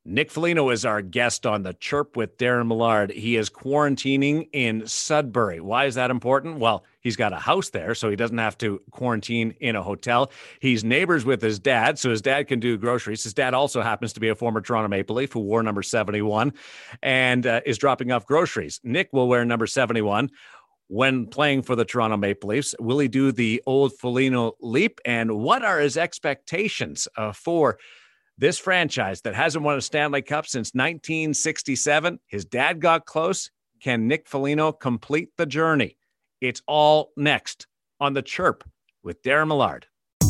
Nick Foligno is our guest on The Chirp with Darren Millard. He is quarantining in Sudbury. Why is that important? Well, he's got a house there, so he doesn't have to quarantine in a hotel. He's neighbors with his dad, so his dad can do groceries. His dad also happens to be a former Toronto Maple Leaf who wore number 71 and is dropping off groceries. Nick will wear number 71 when playing for the Toronto Maple Leafs. Will he do the old Foligno leap? And what are his expectations for this franchise that hasn't won a Stanley Cup since 1967? His dad got close. Can Nick Foligno complete the journey? It's all next on The Chirp with Darren Millard.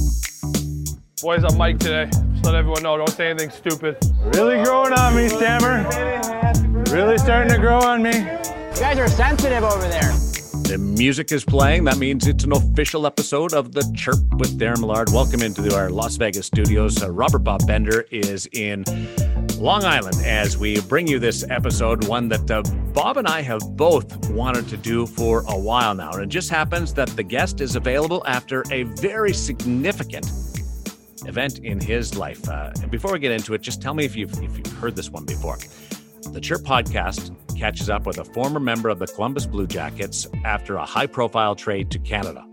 Boys, I'm Mike today. Just let everyone know, don't say anything stupid. Really growing on me, Stammer. Really starting to grow on me. You guys are sensitive over there. The music is playing. That means it's an official episode of The Chirp with Darren Millard. Welcome into our Las Vegas studios. Robert Bob Bender is in Long Island as we bring you this episode, one that Bob and I have both wanted to do for a while now. And it just happens that the guest is available after a very significant event in his life. And before we get into it, just tell me if you've heard this one before. The Chirp podcast catches up with a former member of the Columbus Blue Jackets after a high-profile trade to Canada.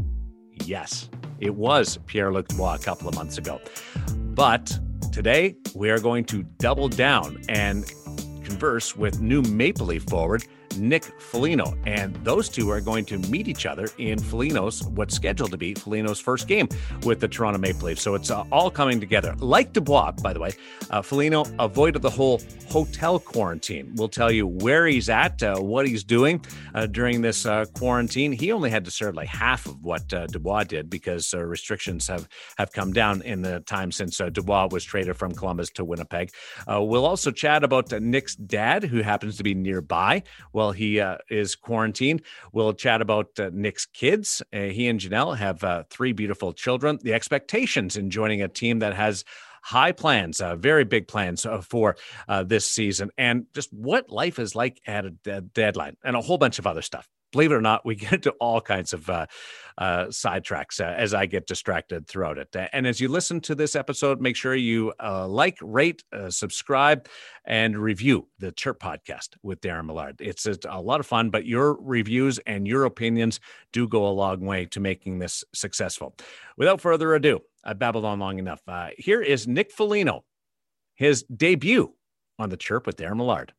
Yes, it was Pierre-Luc Dubois a couple of months ago. But today, we are going to double down and converse with new Maple Leaf forward Nick Foligno, and those two are going to meet each other in what's scheduled to be Foligno's first game with the Toronto Maple Leafs. So it's all coming together. Like Dubois, by the way, Foligno avoided the whole hotel quarantine. We'll tell you where he's at, what he's doing during this quarantine. He only had to serve like half of what Dubois did because restrictions have come down in the time since Dubois was traded from Columbus to Winnipeg. We'll also chat about Nick's dad, who happens to be nearby while he is quarantined. We'll chat about Nick's kids. He and Janelle have three beautiful children. The expectations in joining a team that has high plans, very big plans for this season, and just what life is like at a deadline, and a whole bunch of other stuff. Believe it or not, we get into all kinds of sidetracks as I get distracted throughout it. And as you listen to this episode, make sure you like, rate, subscribe, and review the Chirp podcast with Darren Millard. It's a lot of fun, but your reviews and your opinions do go a long way to making this successful. Without further ado, I babbled on long enough. Here is Nick Foligno, his debut on the Chirp with Darren Millard.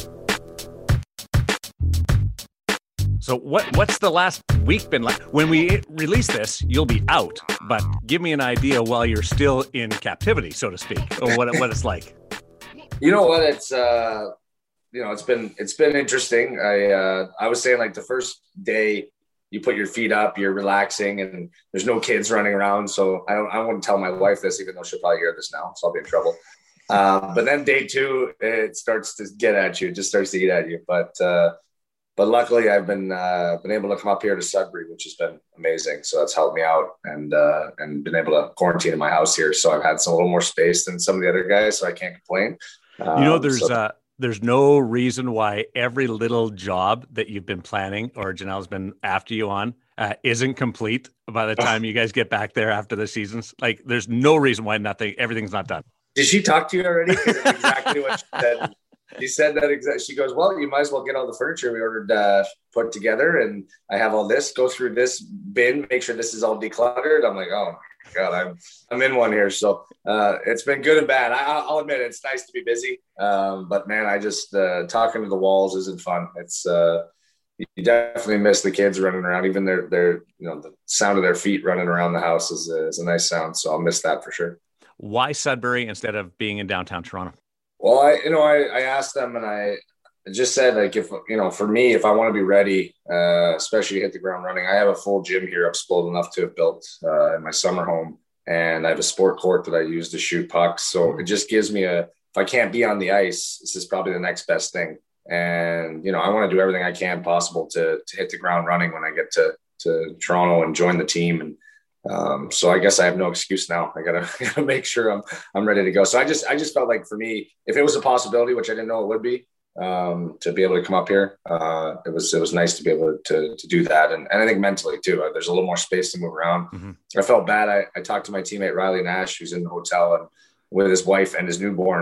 So what's the last week been like? When we release this, you'll be out, but give me an idea while you're still in captivity, so to speak, or what it's like. You know what? It's it's been interesting. I was saying, like, the first day you put your feet up, you're relaxing, and there's no kids running around. So I wouldn't tell my wife this, even though she'll probably hear this now, so I'll be in trouble. But then day two, it starts to get at you. It just starts to eat at you. But luckily, I've been able to come up here to Sudbury, which has been amazing. So that's helped me out, and been able to quarantine in my house here. So I've had a little more space than some of the other guys, so I can't complain. There's no reason why every little job that you've been planning or Janelle's been after you on isn't complete by the time you guys get back there after the seasons. Like, there's no reason why everything's not done. Did she talk to you already? That's exactly what she said. She said that exactly. She goes, well, you might as well get all the furniture we ordered put together, and I have all this. Go through this bin, make sure this is all decluttered. I'm like, oh my God, I'm in one here. So it's been good and bad. I'll admit it's nice to be busy, but man, I just talking to the walls isn't fun. It's you definitely miss the kids running around. Even their the sound of their feet running around the house is a nice sound. So I'll miss that for sure. Why Sudbury instead of being in downtown Toronto? Well, I asked them, and I just said, like, if, for me, if I want to be ready, especially to hit the ground running, I have a full gym here. I'm spoiled enough to have built in my summer home, and I have a sport court that I use to shoot pucks. So it just gives me if I can't be on the ice, this is probably the next best thing. And, I want to do everything I can possible to hit the ground running when I get to Toronto and join the team. And, so I guess I have no excuse now. I gotta make sure I'm ready to go. So I just felt like, for me, if it was a possibility, which I didn't know it would be, to be able to come up here, it was nice to be able to do that. And I think mentally too, there's a little more space to move around. Mm-hmm. I felt bad. I talked to my teammate, Riley Nash, who's in the hotel and with his wife and his newborn.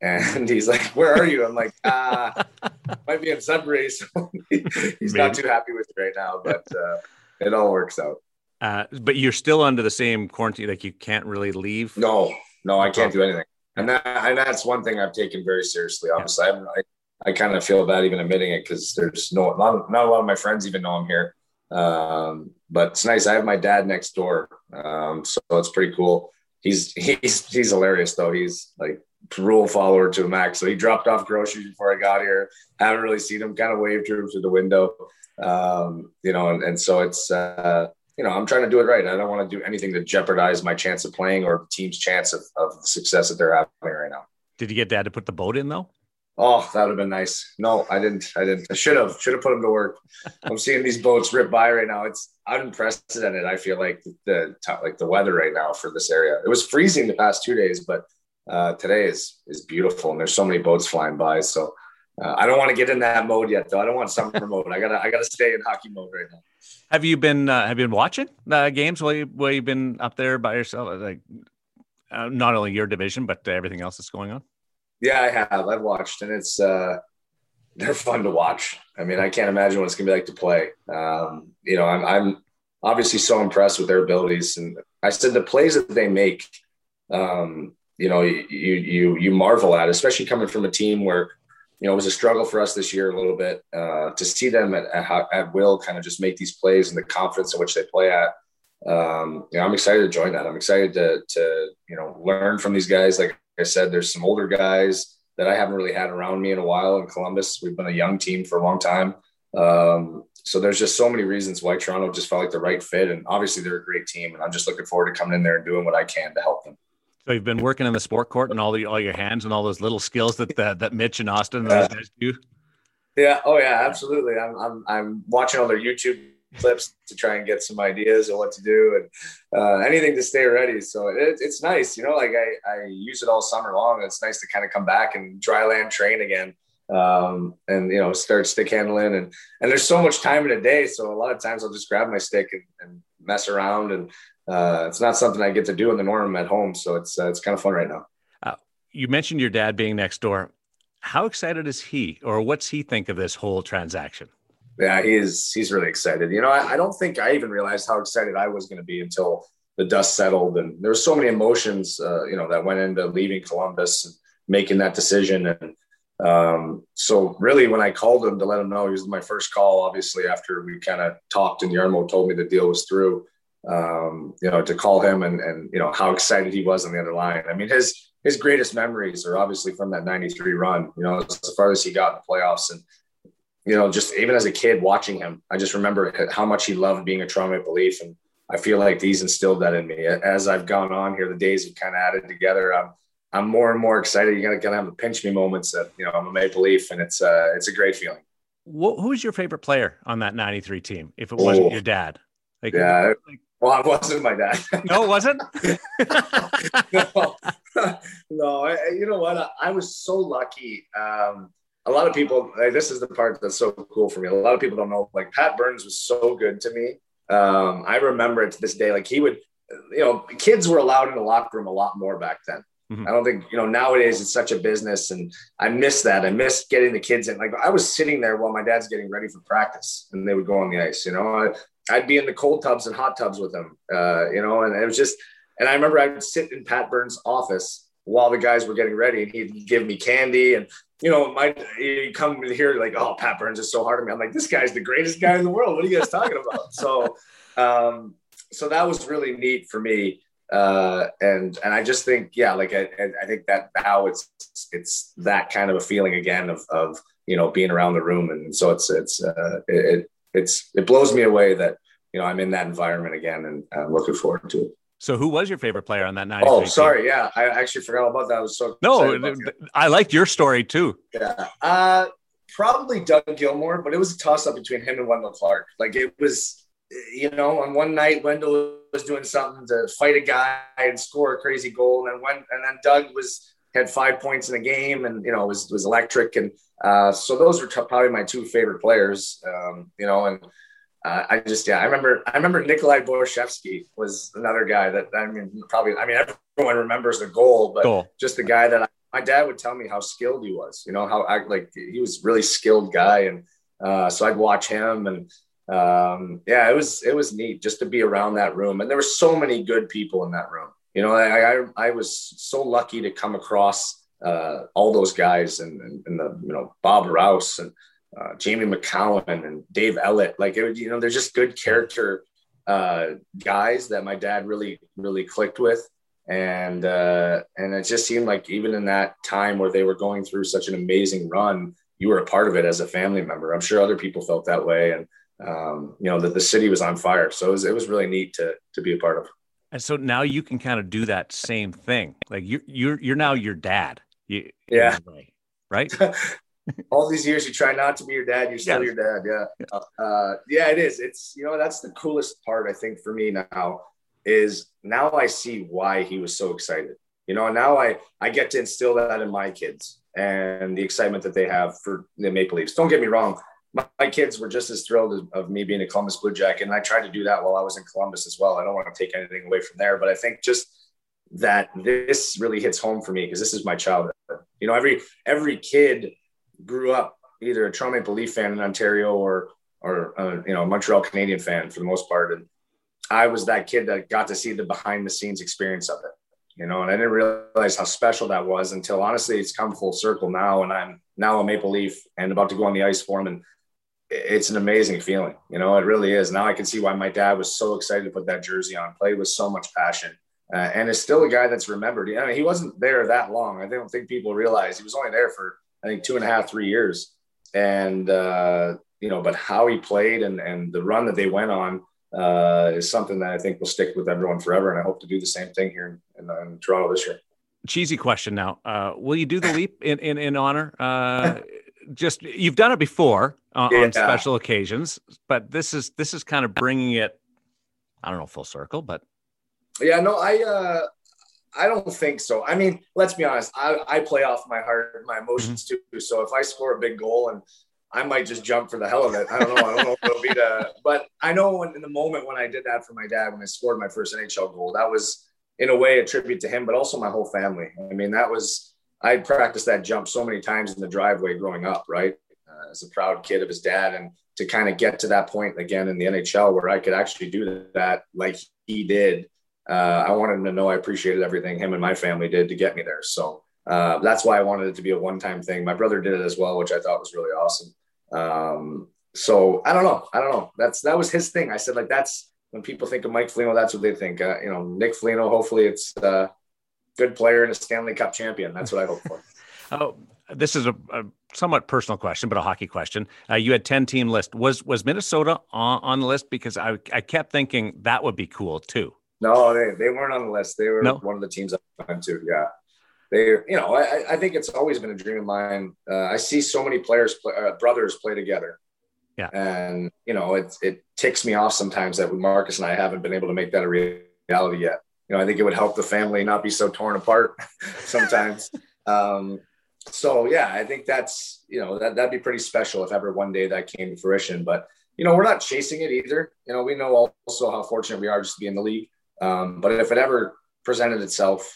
And he's like, "Where are you?" I'm like, might be in Sudbury. So he's not too happy with me right now, but it all works out. But you're still under the same quarantine, like you can't really leave? No, I can't do anything. And that's one thing I've taken very seriously. Obviously, I kind of feel bad even admitting it because there's not a lot of my friends even know I'm here. But it's nice. I have my dad next door, so it's pretty cool. He's hilarious though. He's like rule follower to a max. So he dropped off groceries before I got here. Haven't really seen him. Kind of waved to him through the window, and so it's I'm trying to do it right. I don't want to do anything to jeopardize my chance of playing or the team's chance of the success that they're having right now. Did you get Dad to put the boat in though? Oh, that would have been nice. No, I didn't. I should have put him to work. I'm seeing these boats rip by right now. It's unprecedented. I feel like the weather right now for this area. It was freezing the past 2 days, but today is beautiful, and there's so many boats flying by. So I don't want to get in that mode yet, though. I don't want summer mode. I gotta stay in hockey mode right now. Have you been watching games while you've been up there by yourself? Like not only your division, but everything else that's going on. Yeah, I have. I've watched, and it's they're fun to watch. I mean, I can't imagine what it's gonna be like to play. I'm obviously so impressed with their abilities, and I said the plays that they make. You marvel at, especially coming from a team where it was a struggle for us this year a little bit to see them at will kind of just make these plays and the confidence in which they play at. I'm excited to join that. I'm excited to learn from these guys. Like I said, there's some older guys that I haven't really had around me in a while in Columbus. We've been a young team for a long time. So there's just so many reasons why Toronto just felt like the right fit. And obviously they're a great team. And I'm just looking forward to coming in there and doing what I can to help them. So you've been working in the sport court and all your hands and all those little skills that Mitch and Austin and those guys do. Yeah. Oh yeah, absolutely. I'm watching all their YouTube clips to try and get some ideas of what to do and anything to stay ready. So it's nice, like I use it all summer long. It's nice to kind of come back and dry land train again. And start stick handling and there's so much time in a day. So a lot of times I'll just grab my stick and mess around and it's not something I get to do in the norm at home. So it's kind of fun right now. You mentioned your dad being next door. How excited is he, or what's he think of this whole transaction? Yeah, he's really excited. I don't think I even realized how excited I was going to be until the dust settled. And there were so many emotions, that went into leaving Columbus and making that decision. And so really when I called him to let him know, he was my first call, obviously, after we kind of talked and Jarmo told me the deal was through, to call him and how excited he was on the other line. I mean, his greatest memories are obviously from that 93 run, as far as he got in the playoffs. And, just even as a kid watching him, I just remember how much he loved being a Toronto Maple Leaf. And I feel like he's instilled that in me. As I've gone on here, the days have kind of added together. I'm more and more excited. You're gonna have the pinch me moments that, I'm a Maple Leaf, and it's a great feeling. Who's your favorite player on that 93 team? If it wasn't your dad? Well, it wasn't my dad. No, it wasn't? No. You know what? I was so lucky. A lot of people, this is the part that's so cool for me. A lot of people don't know, like Pat Burns was so good to me. I remember it to this day. Like he would, kids were allowed in the locker room a lot more back then. Mm-hmm. I don't think, nowadays it's such a business, and I miss that. I miss getting the kids in. Like I was sitting there while my dad's getting ready for practice and they would go on the ice, I'd be in the cold tubs and hot tubs with them, and it was just, and I remember I would sit in Pat Burns' office while the guys were getting ready, and he'd give me candy, and you come to hear like, oh, Pat Burns is so hard on me. I'm like, this guy's the greatest guy in the world. What are you guys talking about? So that was really neat for me. And I just think, I think that now it's that kind of a feeling again of being around the room. And so it blows me away that, I'm in that environment again, and I'm looking forward to it. So who was your favorite player on that 93? Oh, sorry. Yeah. I actually forgot all about that. I was so I liked your story too. Yeah. Probably Doug Gilmour, but it was a toss up between him and Wendell Clark. Like it was, on one night, Wendell was doing something to fight a guy and score a crazy goal. And then Doug had 5 points in a game, and, was electric. And so those were probably my two favorite players, I remember Nikolai Borshevsky was another guy that, everyone remembers the goal, but just the guy that my dad would tell me how skilled he was, he was a really skilled guy. And so I'd watch him, and it was neat just to be around that room. And there were so many good people in that room. I was so lucky to come across all those guys, and Bob Rouse and Jamie McCowan and Dave Ellett. They're just good character guys that my dad really, really clicked with. And it just seemed like even in that time where they were going through such an amazing run, you were a part of it as a family member. I'm sure other people felt that way. And, that the city was on fire. So it was really neat to be a part of. And so now you can kind of do that same thing. Like you're now your dad. Yeah. Right. All these years you try not to be your dad. You're still your dad. Yeah. It is. It's, that's the coolest part, I think, for me now is now I see why he was so excited, and now I get to instill that in my kids and the excitement that they have for the Maple Leafs. Don't get me wrong. My kids were just as thrilled of me being a Columbus Blue Jacket. And I tried to do that while I was in Columbus as well. I don't want to take anything away from there, but I think just that this really hits home for me because this is my childhood. Every kid grew up either a Toronto Maple Leaf fan in Ontario or Montreal Canadian fan for the most part. And I was that kid that got to see the behind the scenes experience of it, and I didn't realize how special that was until honestly it's come full circle now. And I'm now a Maple Leaf and about to go on the ice for him. And it's an amazing feeling. It really is. Now I can see why my dad was so excited to put that jersey on, played with so much passion, and is still a guy that's remembered. He wasn't there that long. I don't think people realize he was only there for, I think, 2.5, 3 years. And, but how he played and the run that they went on is something that I think will stick with everyone forever. And I hope to do the same thing here in Toronto this year. Cheesy question now. Will you do the leap in honor? Just you've done it before on special occasions, but this is kind of bringing it, I don't know, full circle, but yeah, no, I don't think so. I mean, let's be honest. I play off my heart, my emotions too. So if I score a big goal, and I might just jump for the hell of it. I don't know if it'll be but I know in the moment when I did that for my dad, when I scored my first NHL goal, that was in a way a tribute to him, but also my whole family. I mean, I practiced that jump so many times in the driveway growing up, right? As a proud kid of his dad, and to kind of get to that point again in the NHL where I could actually do that like he did. I wanted him to know I appreciated everything him and my family did to get me there. So that's why I wanted it to be a one-time thing. My brother did it as well, which I thought was really awesome. So I don't know. That was his thing. I said, that's when people think of Mike Foligno, that's what they think. Nick Foligno, hopefully it's good player and a Stanley Cup champion. That's what I hope for. Oh, this is a somewhat personal question, but a hockey question. You had 10-team list. Was Minnesota on the list? Because I kept thinking that would be cool too. No, they weren't on the list. They were one of the teams I went to. Yeah. I think it's always been a dream of mine. I see so many brothers play together. Yeah. And, it ticks me off sometimes that with Marcus and I haven't been able to make that a reality yet. I think it would help the family not be so torn apart sometimes. So yeah, I think that's, that'd be pretty special if ever one day that came to fruition, but we're not chasing it either. We know also how fortunate we are just to be in the league. But if it ever presented itself,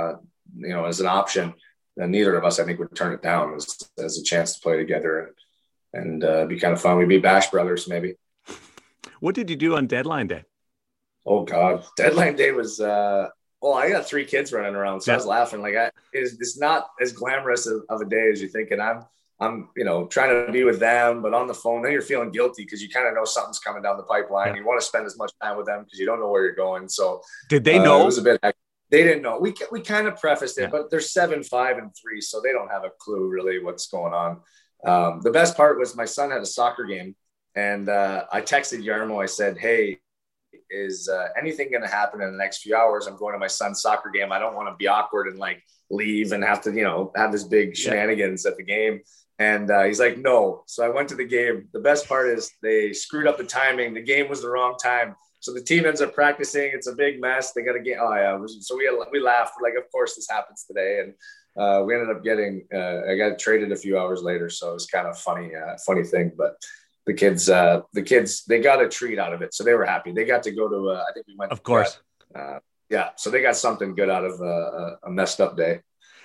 as an option, then neither of us, I think, would turn it down as a chance to play together and be kind of fun. We'd be Bash Brothers, maybe. What did you do on deadline day? Oh God, deadline day was, I got 3 kids running around. So I was laughing. It's not as glamorous of a day as you think. And I'm trying to be with them, but on the phone, then you're feeling guilty because you kind of know something's coming down the pipeline. You want to spend as much time with them because you don't know where you're going. So did they know? It was a bit, they didn't know. We kind of prefaced it, but they're 7, 5, and 3. So they don't have a clue really what's going on. The best part was my son had a soccer game, and I texted Yarmo. I said, hey, is anything going to happen in the next few hours? I'm going to my son's soccer game. I don't want to be awkward and leave and have to, have this big shenanigans at the game. And he's like, no. So I went to the game. The best part is they screwed up the timing. The game was the wrong time. So the team ends up practicing. It's a big mess. They got to get, So we laughed. We're like, of course this happens today. And we ended up I got traded a few hours later. So it was kind of funny thing, but the kids, they got a treat out of it. So they were happy. They got to go to, I think we went. Of course. So they got something good out of a messed up day.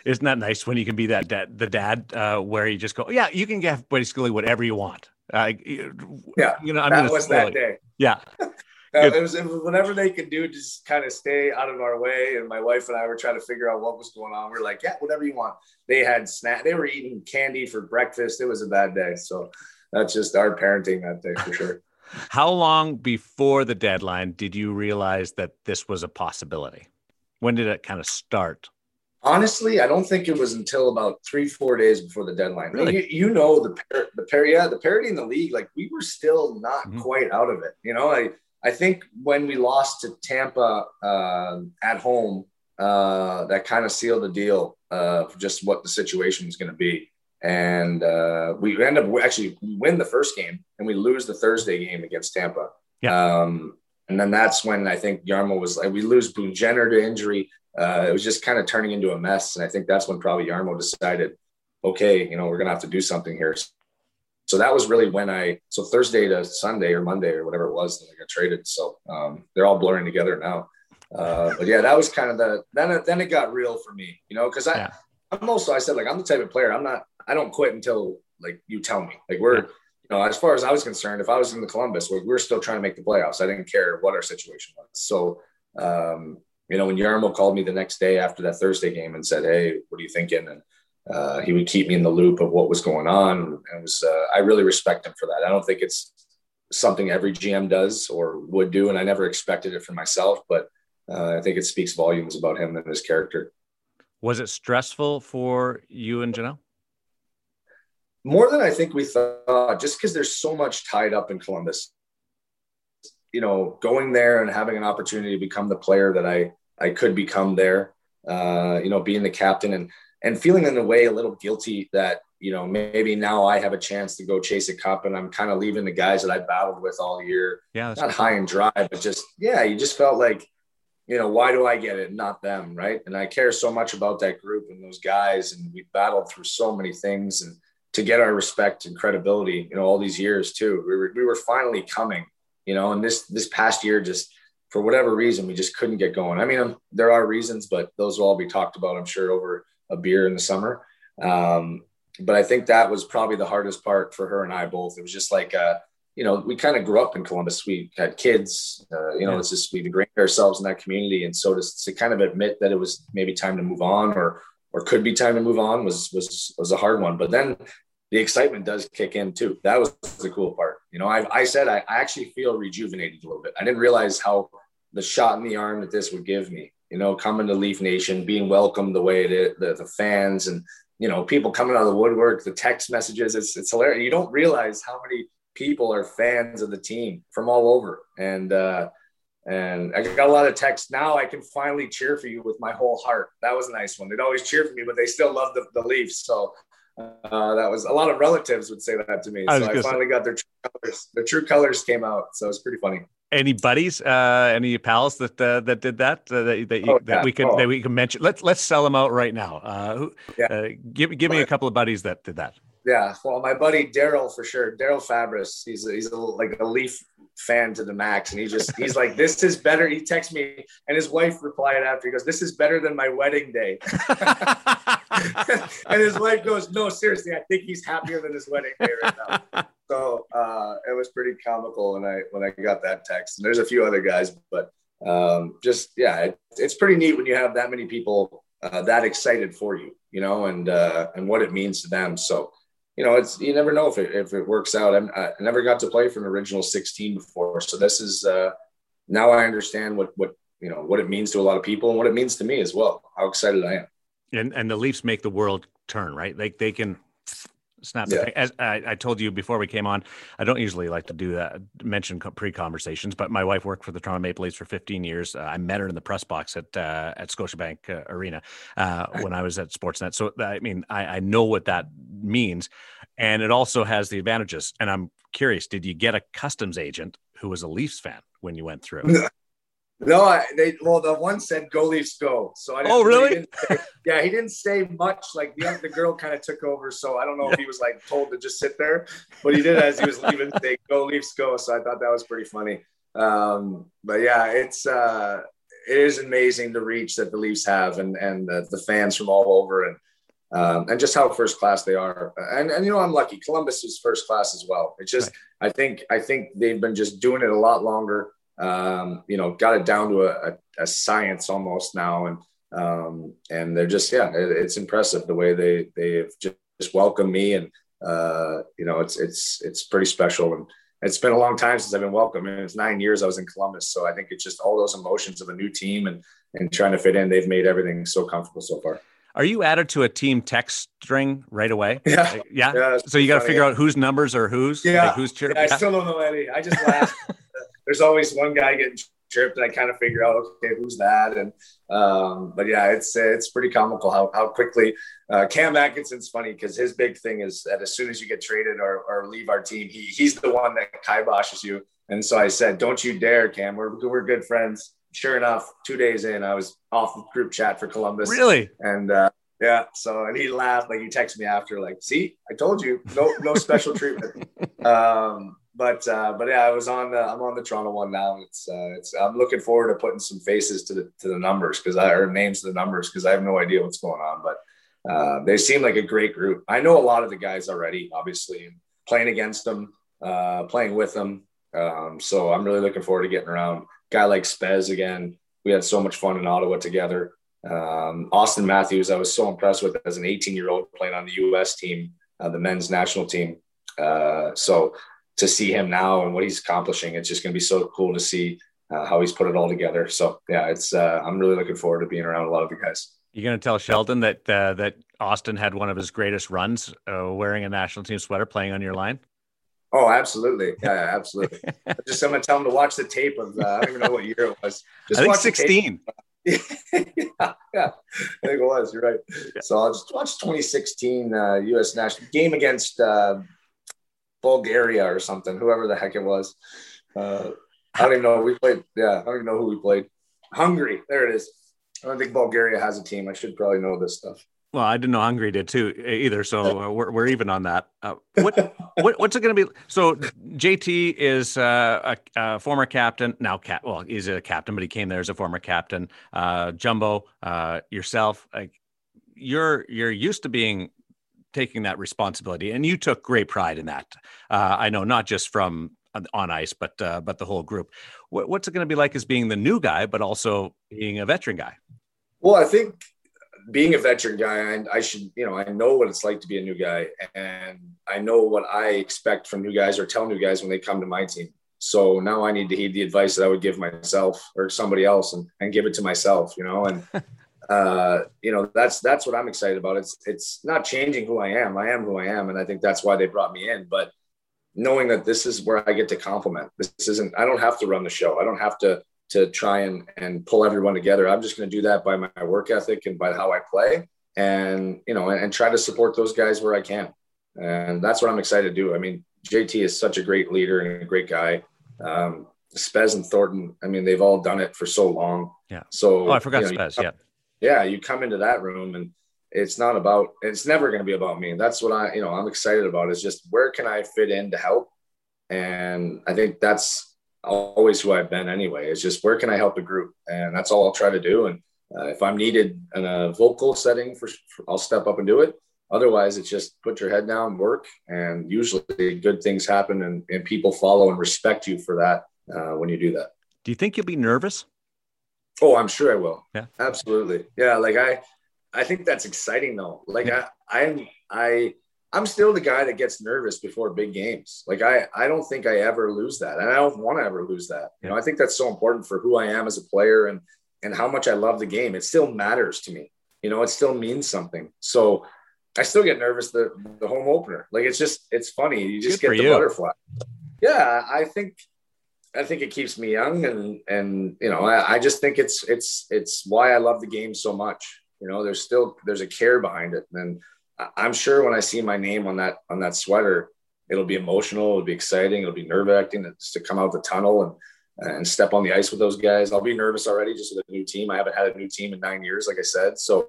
Isn't that nice when you can be that the dad where you just go, yeah, you can get basically whatever you want. Yeah, I'm that was that day. Yeah. It was whatever they could do, just kind of stay out of our way. And my wife and I were trying to figure out what was going on. We're like, yeah, whatever you want. They had they were eating candy for breakfast. It was a bad day. So that's just our parenting that day for sure. How long before the deadline did you realize that this was a possibility? When did it kind of start? Honestly, I don't think it was until about 3-4 days before the deadline. Really? The parity in the league, like we were still not quite out of it. I think when we lost to Tampa at home, that kind of sealed the deal for just what the situation was going to be. And we end up we win the first game and we lose the Thursday game against Tampa. Yeah. And then that's when I think Jarmo was like, we lose Boone Jenner to injury. It was just kind of turning into a mess. And I think that's when probably Jarmo decided, okay, we're going to have to do something here. So that was really when so Thursday to Sunday or Monday or whatever it was that I got traded. So they're all blurring together now. But yeah, that was kind of then it got real for me, because I said, like, I'm the type of player, I don't quit until like you tell me. Like as far as I was concerned, if I was in the Columbus, we're still trying to make the playoffs. I didn't care what our situation was. So, when Jarmo called me the next day after that Thursday game and said, hey, what are you thinking? And he would keep me in the loop of what was going on. And I really respect him for that. I don't think it's something every GM does or would do. And I never expected it for myself, but I think it speaks volumes about him and his character. Was it stressful for you and Janelle? More than I think we thought, just because there's so much tied up in Columbus, going there and having an opportunity to become the player that I could become there, being the captain and feeling in a way a little guilty that, maybe now I have a chance to go chase a cup and I'm kind of leaving the guys that I battled with all year. Yeah, not high and dry, but just, you just felt like, why do I get it and not them, right? And I care so much about that group and those guys, and we battled through so many things and to get our respect and credibility, all these years too. We were finally coming, and this past year, just for whatever reason, we just couldn't get going. I mean, there are reasons, but those will all be talked about, I'm sure, over a beer in the summer. But I think that was probably the hardest part for her and I both. It was just like, we kind of grew up in Columbus. We had kids, it's just, we've ingrained ourselves in that community. And so to kind of admit that it was maybe time to move on or could be time to move on was a hard one. But then the excitement does kick in too. That was the cool part. I said, I actually feel rejuvenated a little bit. I didn't realize how the shot in the arm that this would give me, coming to Leaf Nation, being welcomed the way it is, the fans and, people coming out of the woodwork, the text messages, it's hilarious. You don't realize how many people are fans of the team from all over. And I got a lot of texts. Now I can finally cheer for you with my whole heart. That was a nice one. They'd always cheer for me, but they still love the Leafs. So that was a lot of relatives would say that to me. So I finally got their true colors. Their true colors came out. So it's pretty funny. Any buddies, any pals that did that that we can mention? Let's sell them out right now. Give me a couple of buddies that did that. Yeah, well, my buddy Daryl for sure. Daryl Fabris, he's like a Leaf fan to the max, and he's like, this is better. He texted me, and his wife replied after. He goes, "This is better than my wedding day." And his wife goes, "No, seriously, I think he's happier than his wedding day right now." So it was pretty comical when I got that text. And there's a few other guys, but it's pretty neat when you have that many people that excited for you, and what it means to them. So. You never know if it works out. I never got to play for an original 16 before. So this is, now I understand what it means to a lot of people and what it means to me as well, how excited I am. And the Leafs make the world turn, right? They can snap the thing. As I told you before we came on, I don't usually like to do that, mention pre-conversations, but my wife worked for the Toronto Maple Leafs for 15 years. I met her in the press box at Scotiabank Arena when I was at Sportsnet. So, I mean, I know what that means, and it also has the advantages. And I'm curious, did you get a customs agent who was a Leafs fan when you went through? No, the one said "Go Leafs, go." So I didn't, oh, really? He didn't say much. Like the girl kind of took over. So I don't know if he was like told to just sit there, but he did as he was leaving say "Go Leafs, go." So I thought that was pretty funny. But yeah, it's it is amazing the reach that the Leafs have and the fans from all over and just how first class they are. And you know, I'm lucky. Columbus is first class as well. It's just, right. I think they've been just doing it a lot longer. You know, got it down to a science almost now. And they're just, it's impressive the way they've just welcomed me. And, you know, it's pretty special. And it's been a long time since I've been welcomed. I mean, it's 9 years I was in Columbus. So I think it's just all those emotions of a new team and trying to fit in. They've made everything so comfortable so far. Are you added to a team text string right away? Yeah. Like, yeah. So you got to figure out whose numbers are whose. Yeah. Like who's cheering. Yeah, I still don't know any. I just laugh. There's always one guy getting tripped, and I kind of figure out, okay, who's that? And but yeah, it's pretty comical how quickly Cam Atkinson's funny because his big thing is that as soon as you get traded or leave our team, he's the one that kiboshes you. And so I said, don't you dare, Cam. We're good friends. Sure enough, 2 days in, I was off the group chat for Columbus. Really? And yeah. So, and he laughed, like he texted me after, like, see, I told you, no special treatment. But yeah, I'm on the Toronto one now. I'm looking forward to putting some faces to the numbers or names to the numbers because I have no idea what's going on. But they seem like a great group. I know a lot of the guys already, obviously, and playing against them, playing with them. So I'm really looking forward to getting around. Guy like Spez again. We had so much fun in Ottawa together. Austin Matthews, I was so impressed with as an 18-year-old playing on the U.S. team, the men's national team. So to see him now and what he's accomplishing, it's just going to be so cool to see how he's put it all together. So yeah, I'm really looking forward to being around a lot of the guys. You're going to tell Sheldon that Austin had one of his greatest runs wearing a national team sweater playing on your line? Oh, absolutely. Yeah, absolutely. I'm going to tell him to watch the tape of, I don't even know what year it was. I think 16. yeah, I think it was. You're right. Yeah. So I'll just watch 2016 U.S. national game against Bulgaria or something, whoever the heck it was. I don't even know who we played. Yeah, I don't even know who we played. Hungary. There it is. I don't think Bulgaria has a team. I should probably know this stuff. Well, I didn't know Hungary did too either, so we're even on that. What's it going to be? So JT is a former captain now. He's a captain, but he came there as a former captain. Jumbo, yourself, like you're used to taking that responsibility, and you took great pride in that. I know, not just from on ice, but the whole group. What's it going to be like as being the new guy, but also being a veteran guy? Well, I think being a veteran guy, I know what it's like to be a new guy, and I know what I expect from new guys or tell new guys when they come to my team. So now I need to heed the advice that I would give myself or somebody else and give it to myself, and, that's what I'm excited about. It's not changing who I am. I am who I am. And I think that's why they brought me in, but knowing that this is where I get to compliment. I don't have to run the show. I don't have to try and pull everyone together. I'm just going to do that by my work ethic and by how I play and try to support those guys where I can. And that's what I'm excited to do. I mean, JT is such a great leader and a great guy. Spez and Thornton, I mean, they've all done it for so long. Yeah. So I forgot Spez. Yeah. Yeah. You come into that room and it's never going to be about me. That's what I'm excited about is just where can I fit in to help? And I think that's always who I've been anyway. It's just where can I help the group, and that's all I'll try to do. And if I'm needed in a vocal setting, I'll step up and do it. Otherwise, it's just put your head down, work, and usually good things happen, and people follow and respect you for that when you do that. Do you think you'll be nervous? Oh, I'm sure I will. Yeah, absolutely. Yeah, like I think that's exciting though. Like I'm still the guy that gets nervous before big games. Like I don't think I ever lose that. And I don't want to ever lose that. I think that's so important for who I am as a player and how much I love the game. It still matters to me. It still means something. So I still get nervous the home opener. Like it's funny. You just get the butterfly. Yeah. I think it keeps me young and I just think it's why I love the game so much. There's a care behind it. And I'm sure when I see my name on that sweater, it'll be emotional. It'll be exciting. It'll be nerve-wracking to come out the tunnel and step on the ice with those guys. I'll be nervous already just with a new team. I haven't had a new team in 9 years, like I said. So,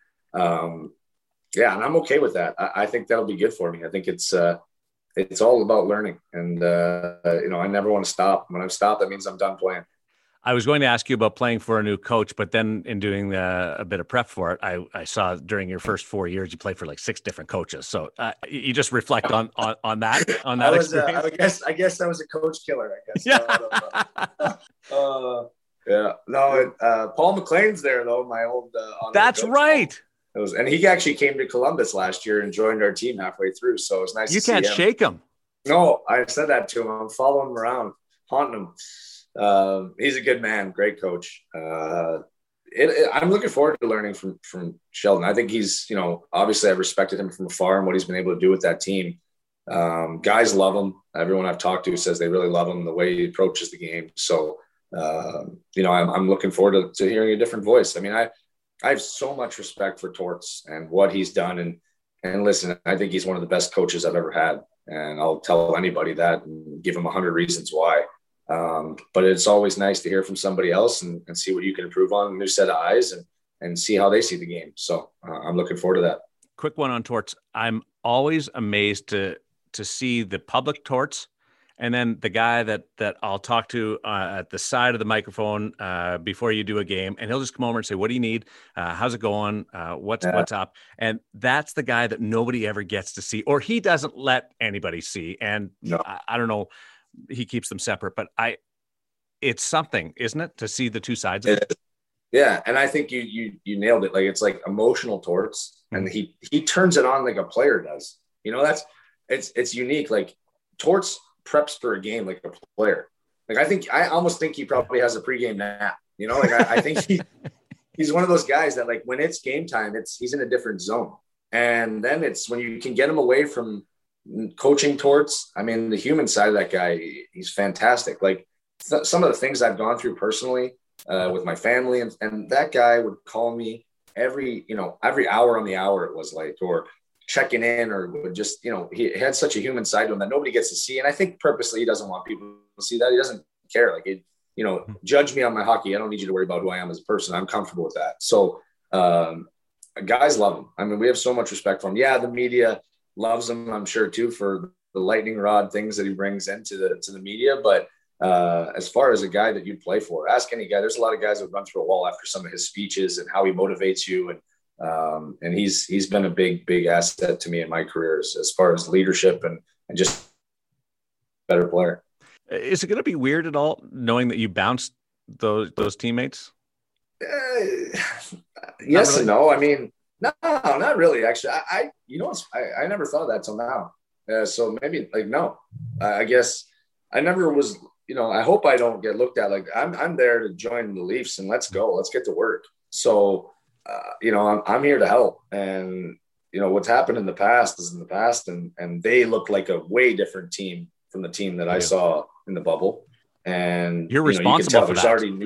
and I'm okay with that. I think that'll be good for me. I think it's all about learning. And, I never want to stop. When I'm stopped, that means I'm done playing. I was going to ask you about playing for a new coach, but then in doing a bit of prep for it, I saw during your first 4 years you played for like 6 different coaches. So you just reflect on that experience. I guess I was a coach killer. I guess. Yeah. Yeah. No. Paul McLean's there though. My old. That's right. And he actually came to Columbus last year and joined our team halfway through. So it was nice. You can't shake him. No, I said that to him. I'm following him around, haunting him. He's a good man, great coach. I'm looking forward to learning from Sheldon. I think he's, obviously I've respected him from afar and what he's been able to do with that team. Guys love him. Everyone I've talked to says they really love him, the way he approaches the game. So, I'm looking forward to hearing a different voice. I mean, I have so much respect for Torts and what he's done. And listen, I think he's one of the best coaches I've ever had. And I'll tell anybody that and give him 100 reasons why. But it's always nice to hear from somebody else and see what you can improve on, a new set of eyes and see how they see the game. So I'm looking forward to that. Quick one on Torts. I'm always amazed to see the public Torts and then the guy that I'll talk to at the side of the microphone before you do a game, and he'll just come over and say, "What do you need? How's it going? What's up?" And that's the guy that nobody ever gets to see, or he doesn't let anybody see. And no. I don't know. He keeps them separate, but it's something, isn't it, to see the two sides of it? Yeah. And I think you nailed it. Like, it's like emotional Torts, and he turns it on like a player does. It's unique. Like, Torts preps for a game like a player. Like, I almost think he probably has a pregame nap, I think he's one of those guys that, like, when it's game time, he's in a different zone. And then it's when you can get him away from coaching Torts. I mean, the human side of that guy, he's fantastic. Like, some of the things I've gone through personally with my family, and that guy would call me every hour on the hour, it was like, or checking in, or would just, he had such a human side to him that nobody gets to see. And I think purposely he doesn't want people to see that. He doesn't care. Like, judge me on my hockey. I don't need you to worry about who I am as a person. I'm comfortable with that. So guys love him. I mean, we have so much respect for him. Yeah, the media loves him, I'm sure, too, for the lightning rod things that he brings into the media. But as far as a guy that you'd play for, ask any guy. There's a lot of guys that run through a wall after some of his speeches and how he motivates you. And he's been a big asset to me in my career as far as leadership and just better player. Is it going to be weird at all knowing that you bounced those teammates? Yes and no. I mean, no, not really. Actually, I never thought of that till now. So maybe no. I guess I never was. I hope I don't get looked at like I'm there to join the Leafs and let's go. Let's get to work. So I'm here to help. And what's happened in the past is in the past, and they look like a way different team from the team that I saw in the bubble. And you're responsible for that. Already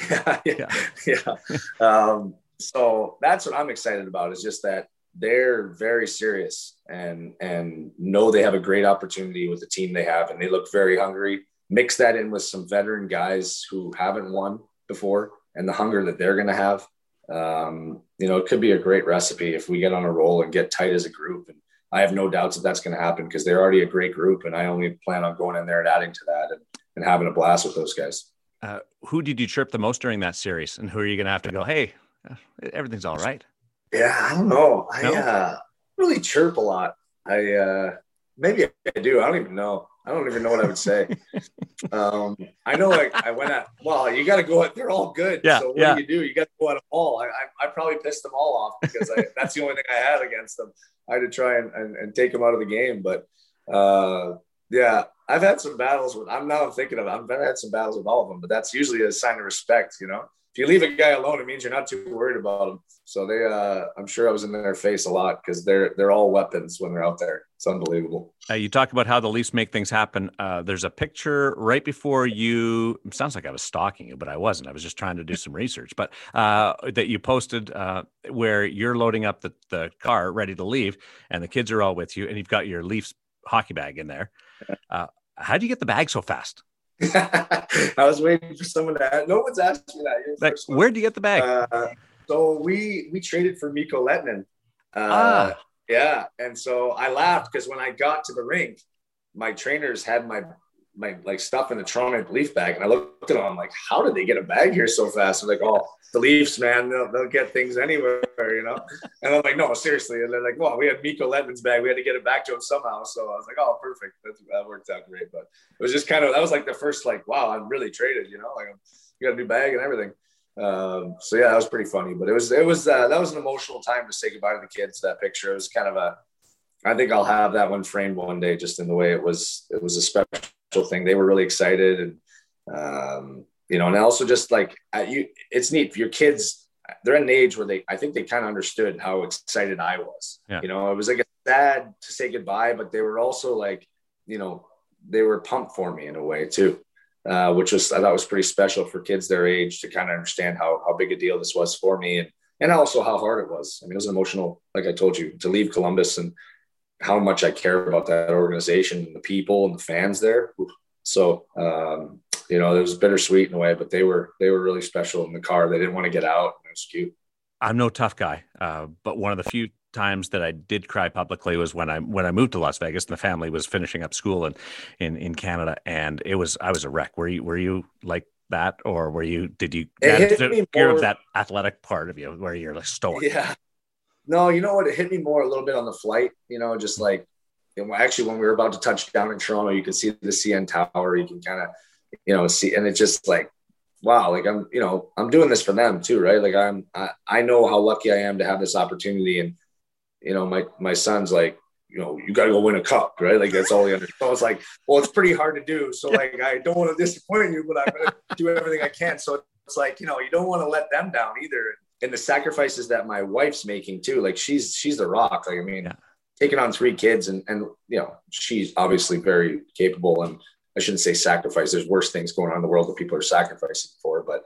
yeah. So that's what I'm excited about, is just that they're very serious and know they have a great opportunity with the team they have, and they look very hungry. Mix that in with some veteran guys who haven't won before and the hunger that they're going to have. It could be a great recipe if we get on a roll and get tight as a group. And I have no doubts that that's going to happen, because they're already a great group, and I only plan on going in there and adding to that and having a blast with those guys. Who did you chirp the most during that series, and who are you going to have to go, hey, everything's all right? Yeah, I don't know. I really chirp a lot. Maybe I do. I don't even know. I don't even know what I would say. I know, like, I went at, well, you got to go at, they're all good. Yeah, so what do? You got to go at them all. I probably pissed them all off, because that's the only thing I had against them. I had to try and take them out of the game. But yeah, I've had some battles with, I've had some battles with all of them, but that's usually a sign of respect. If you leave a guy alone, it means you're not too worried about him. So I'm sure I was in their face a lot, because they're all weapons when they're out there. It's unbelievable. You talk about how the Leafs make things happen. There's a picture right before you. It sounds like I was stalking you, but I wasn't. I was just trying to do some research. But that you posted where you're loading up the car, ready to leave, and the kids are all with you, and you've got your Leafs hockey bag in there. How do you get the bag so fast? I was waiting for someone to ask. No one's asked me that. Where'd you get the bag? So we traded for Mikko Lehtinen. Yeah. And so I laughed, because when I got to the rink, my trainers had my my like stuff in the Toronto Maple Leaf bag, and I looked at them. I'm like, how did they get a bag here so fast? I'm like, oh, the Leafs, man, they'll get things anywhere, you know. And I'm like, no, seriously. And they're like, well, we had Mikko Lettman's bag. We had to get it back to him somehow. So I was like, oh, perfect. That worked out great. But it was just kind of, that was like the first, like, wow, I'm really traded, you know, like you got a new bag and everything. So yeah, that was pretty funny. But that was an emotional time to say goodbye to the kids. That picture, it was kind of I think I'll have that one framed one day, just in the way it was a special thing. They were really excited, and you know, and also just like it's neat. Your kids, they're at an age where I think they kind of understood how excited I was. Yeah. You know, it was like sad to say goodbye, but they were also like, you know, they were pumped for me in a way too, which I thought was pretty special for kids their age to kind of understand how big a deal this was for me, and also how hard it was. I mean, it was emotional, like I told you, to leave Columbus and how much I care about that organization and the people and the fans there. So, you know, it was bittersweet in a way, but they were really special in the car. They didn't want to get out. It was cute. I'm no tough guy, but one of the few times that I did cry publicly was when I moved to Las Vegas and the family was finishing up school in Canada, and I was a wreck. Were you like that, or did you care of that athletic part of you where you're like stoic? Yeah. No, you know what? It hit me more a little bit on the flight, you know, just like, actually when we were about to touch down in Toronto, you could see the CN Tower, you can kind of, you know, see, and it's just like, wow, like I'm doing this for them too, right? Like I know how lucky I am to have this opportunity. And, you know, my son's like, you know, you got to go win a cup, right? Like that's all he understands. So it's like, well, it's pretty hard to do. So like, I don't want to disappoint you, but I'm going to do everything I can. So it's like, you know, you don't want to let them down either. And the sacrifices that my wife's making too, like she's the rock. Like, I mean, taking on 3 kids and, you know, she's obviously very capable, and I shouldn't say sacrifice. There's worse things going on in the world that people are sacrificing for. But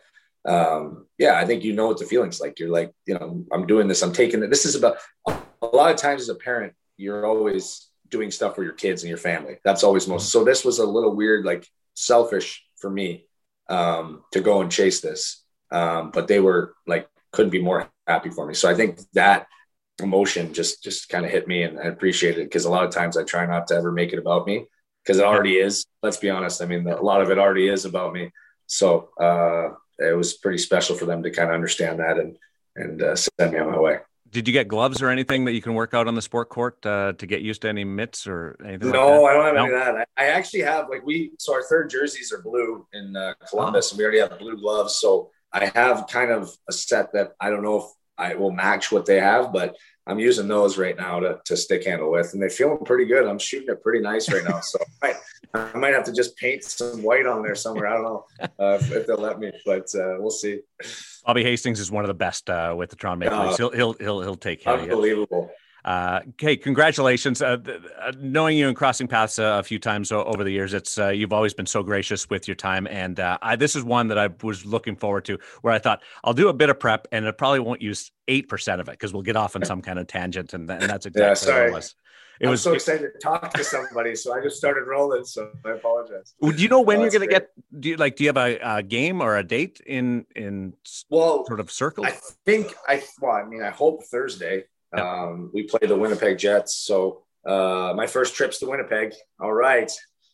yeah, I think, you know, what the feeling's like. You're like, you know, I'm doing this, I'm taking it. This is about, a lot of times as a parent, you're always doing stuff for your kids and your family. That's always so this was a little weird, like selfish for me to go and chase this. But they were like, couldn't be more happy for me. So I think that emotion just kind of hit me, and I appreciate it, because a lot of times I try not to ever make it about me, because it already is. Let's be honest. I mean, a lot of it already is about me. So it was pretty special for them to kind of understand that and send me on my way. Did you get gloves or anything that you can work out on the sport court to get used to any mitts or anything? No, like that? I don't have any of that. I actually have so our third jerseys are blue in Columbus, and we already have blue gloves. So I have kind of a set that I don't know if I will match what they have, but I'm using those right now to stick handle with, and they're feeling pretty good. I'm shooting it pretty nice right now. So I might have to just paint some white on there somewhere. I don't know if they'll let me, but we'll see. Bobby Hastings is one of the best with the Toronto Maple Leafs. He'll take care of you. Unbelievable. Okay, congratulations. Knowing you and crossing paths a few times over the years, it's you've always been so gracious with your time, and this is one that I was looking forward to, where I thought I'll do a bit of prep, and I probably won't use 8% of it because we'll get off on some kind of tangent, and that's exactly what it was. I was so excited to talk to somebody, so I just started rolling. So I apologize. Do you know when you're going to get? Do you have a game or a date in sort of circles? I hope Thursday. We play the Winnipeg Jets. So my first trip's to Winnipeg. All right.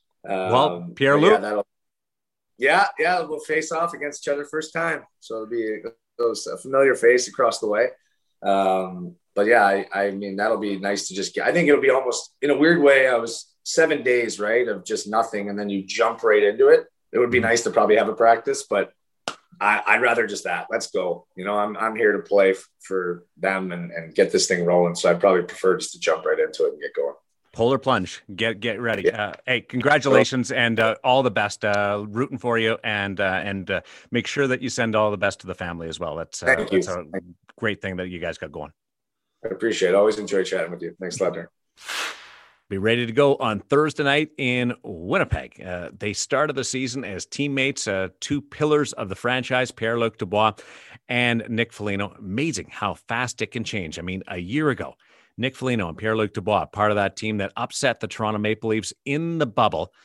Pierre-Luc. Yeah, we'll face off against each other first time. So it'll be a familiar face across the way. But yeah, I mean, that'll be nice to just get. I think it'll be almost, in a weird way, I was 7 days, right, of just nothing, and then you jump right into it. It would be nice to probably have a practice, but I'd rather just that. Let's go. You know, I'm here to play for them and get this thing rolling. So I'd probably prefer just to jump right into it and get going. Polar plunge. Get ready. Yeah. Hey, congratulations and all the best. Rooting for you and make sure that you send all the best to the family as well. That's a great thing that you guys got going. I appreciate it. Always enjoy chatting with you. Thanks a lot, Darren. Be ready to go on Thursday night in Winnipeg. They started the season as teammates, 2 pillars of the franchise, Pierre-Luc Dubois and Nick Foligno. Amazing how fast it can change. I mean, a year ago, Nick Foligno and Pierre-Luc Dubois, part of that team that upset the Toronto Maple Leafs in the bubble.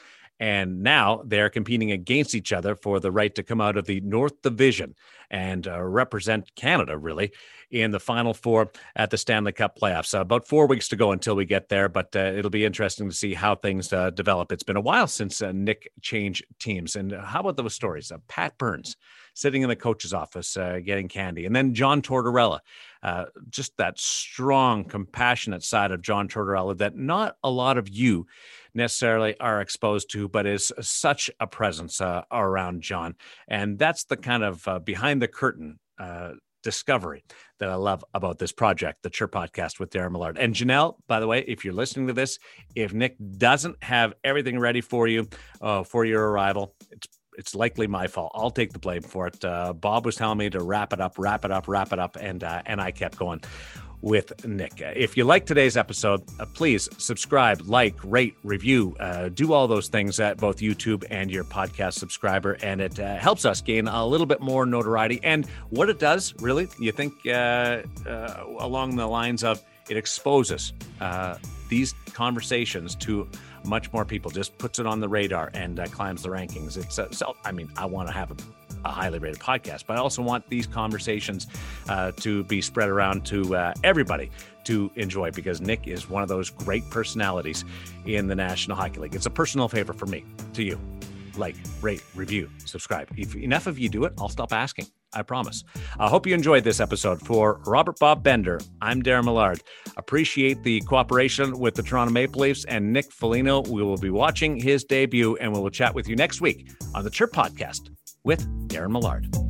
And now they're competing against each other for the right to come out of the North Division and represent Canada, really, in the Final Four at the Stanley Cup playoffs. About 4 weeks to go until we get there, but it'll be interesting to see how things develop. It's been a while since Nick changed teams. And how about those stories? Pat Burns sitting in the coach's office getting candy. And then John Tortorella, just that strong, compassionate side of John Tortorella that not a lot of you necessarily are exposed to, but is such a presence around John. And that's the kind of behind the curtain discovery that I love about this project, the Chirp Podcast with Darren Millard. And Janelle, by the way, if you're listening to this, if Nick doesn't have everything ready for you for your arrival, it's likely my fault. I'll take the blame for it. Bob was telling me to wrap it up, and I kept going with Nick. If you like today's episode, please subscribe, like, rate, review, do all those things at both YouTube and your podcast subscriber, and it helps us gain a little bit more notoriety. And what it does, really, you think along the lines of it exposes these conversations to much more people, just puts it on the radar and climbs the rankings. It's I want to have a highly rated podcast, but I also want these conversations to be spread around to everybody to enjoy, because Nick is one of those great personalities in the National Hockey League. It's a personal favor from me to you. Like, rate, review, subscribe. If enough of you do it, I'll stop asking. I promise. I hope you enjoyed this episode. For Robert Bob Bender, I'm Darren Millard. Appreciate the cooperation with the Toronto Maple Leafs and Nick Foligno. We will be watching his debut, and we will chat with you next week on the Chirp Podcast with Darren Millard.